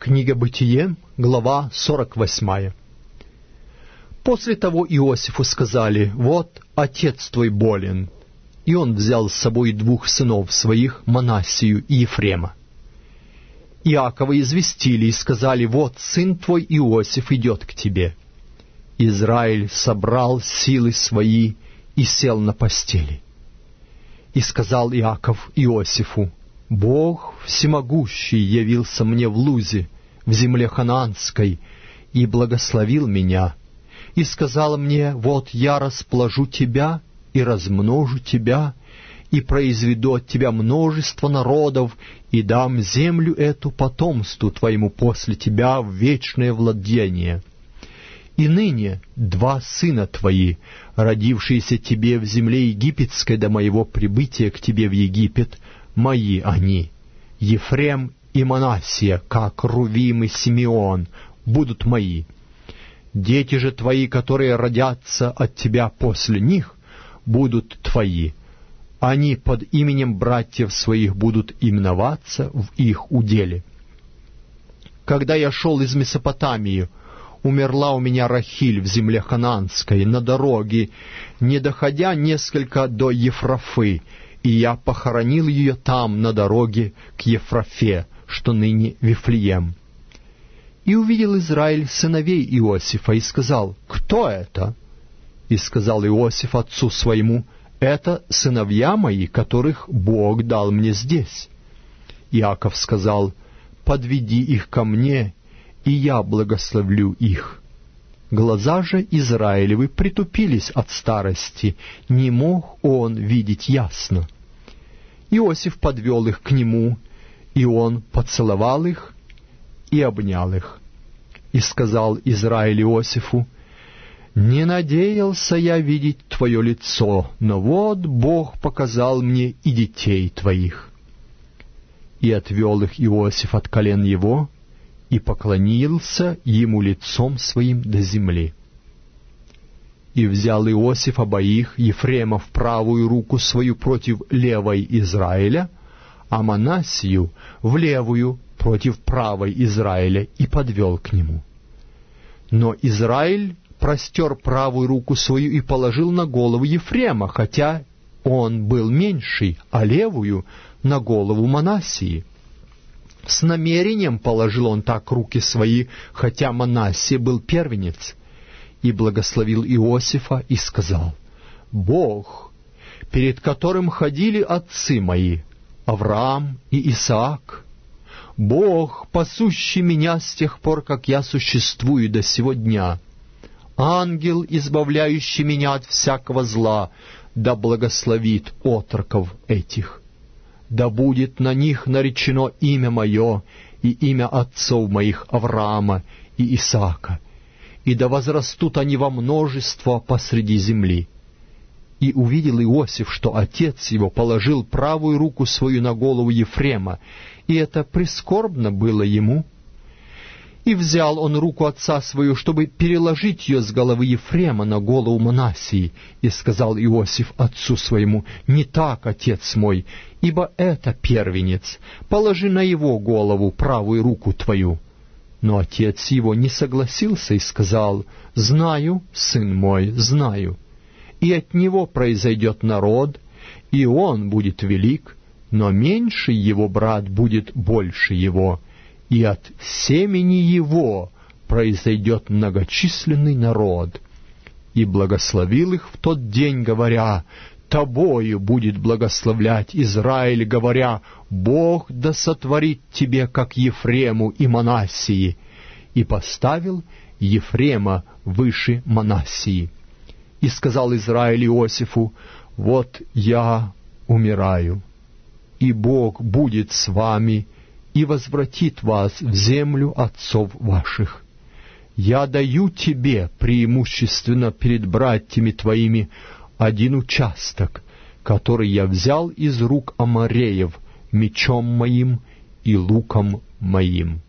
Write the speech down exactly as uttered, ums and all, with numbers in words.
Книга Бытие, глава сорок восьмая. После того Иосифу сказали: «Вот отец твой болен». И он взял с собой двух сынов своих, Манассию и Ефрема. Иакова известили и сказали: «Вот сын твой Иосиф идет к тебе». Израиль собрал силы свои и сел на постели. И сказал Иаков Иосифу: «Бог всемогущий явился мне в Лузе, в земле ханаанской, и благословил меня, и сказал мне: вот я расположу тебя и размножу тебя, и произведу от тебя множество народов, и дам землю эту потомству твоему после тебя в вечное владение. И ныне два сына твои, родившиеся тебе в земле египетской до моего прибытия к тебе в Египет, мои они, Ефрем и Манассия, как Рувим и Симеон, будут мои. Дети же твои, которые родятся от тебя после них, будут твои. Они под именем братьев своих будут именоваться в их уделе. Когда я шел из Месопотамии, умерла у меня Рахиль в земле ханаанской, на дороге, не доходя несколько до Ефрафы, и я похоронил ее там, на дороге к Ефрафе, что ныне Вифлеем. И увидел Израиль сыновей Иосифа, и сказал: «Кто это?» И сказал Иосиф отцу своему: «Это сыновья мои, которых Бог дал мне здесь». Иаков сказал: «Подведи их ко мне, и я благословлю их». Глаза же Израилевы притупились от старости, не мог он видеть ясно. Иосиф подвел их к нему, и он поцеловал их и обнял их. И сказал Израиль Иосифу: «Не надеялся я видеть твое лицо, но вот Бог показал мне и детей твоих». И отвел их Иосиф от колен его, и поклонился ему лицом своим до земли. И взял Иосиф обоих, Ефрема в правую руку свою против левой Израиля, а Манассию в левую против правой Израиля, и подвел к нему. Но Израиль простер правую руку свою и положил на голову Ефрема, хотя он был меньший, а левую — на голову Манассии. С намерением положил он так руки свои, хотя Манассия был первенец, и благословил Иосифа и сказал: «Бог, перед которым ходили отцы мои, Авраам и Исаак, Бог, пасущий меня с тех пор, как я существую до сего дня, ангел, избавляющий меня от всякого зла, да благословит отроков этих. Да будет на них наречено имя мое и имя отцов моих Авраама и Исаака, и да возрастут они во множество посреди земли». И увидел Иосиф, что отец его положил правую руку свою на голову Ефрема, и это прискорбно было ему. И взял он руку отца свою, чтобы переложить ее с головы Ефрема на голову Манассии, и сказал Иосиф отцу своему: «Не так, отец мой, ибо это первенец, положи на его голову правую руку твою». Но отец его не согласился и сказал: «Знаю, сын мой, знаю. И от него произойдет народ, и он будет велик, но меньший его брат будет больше его, и от семени его произойдет многочисленный народ». И благословил их в тот день, говоря: «Тобою будет благословлять Израиль, говоря: Бог да сотворит тебе, как Ефрему и Манассии». И поставил Ефрема выше Манассии. И сказал Израиль Иосифу: «Вот я умираю, и Бог будет с вами и возвратит вас в землю отцов ваших. Я даю тебе преимущественно перед братьями твоими один участок, который я взял из рук Амореев мечом моим и луком моим».